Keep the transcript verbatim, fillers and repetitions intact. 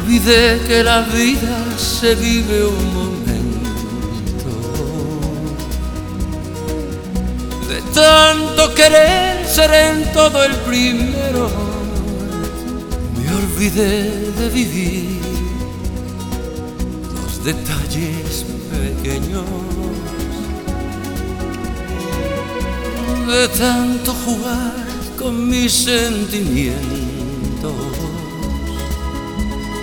olvidé que la vida se vive un momento. De tanto querer ser en todo el primero, me olvidé de vivir los detalles pequeños. De tanto jugar con mis sentimientos,